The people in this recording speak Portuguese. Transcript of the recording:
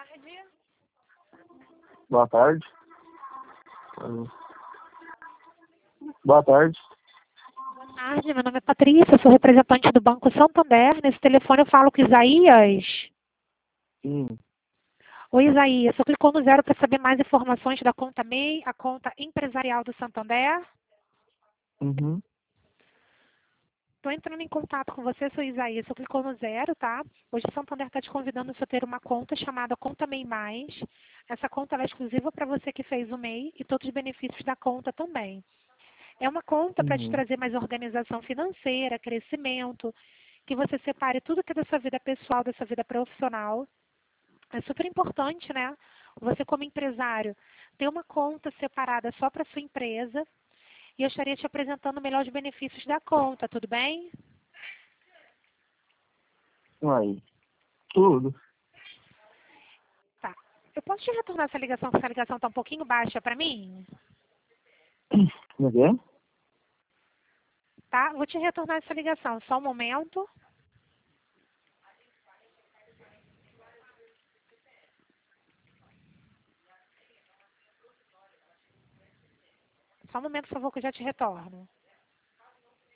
tarde. Boa tarde. Boa tarde. Boa tarde, meu nome é Patrícia, eu sou representante do Banco Santander. Nesse telefone eu falo com Isaías. Sim. Oi, Isaías, você clicou no 0 para saber mais informações da conta MEI, a conta empresarial do Santander. Uhum. Estou entrando em contato com você, sou Isaías. Você clicou no 0, tá? Hoje o Santander está te convidando a ter uma conta chamada Conta MEI Mais. Essa conta ela é exclusiva para você que fez o MEI e todos os benefícios da conta também. É uma conta para te Uhum. trazer mais organização financeira, crescimento, que você separe tudo que é da sua vida pessoal, da sua vida profissional. É super importante, né? Você como empresário ter uma conta separada só para sua empresa. E eu estaria te apresentando melhor os benefícios da conta, tudo bem? Aí. Tudo. Tá. Eu posso te retornar essa ligação, porque essa ligação está um pouquinho baixa para mim? Como é que é? Tá? Vou te retornar essa ligação, só um momento. Só um momento, por favor, que eu já te retorno.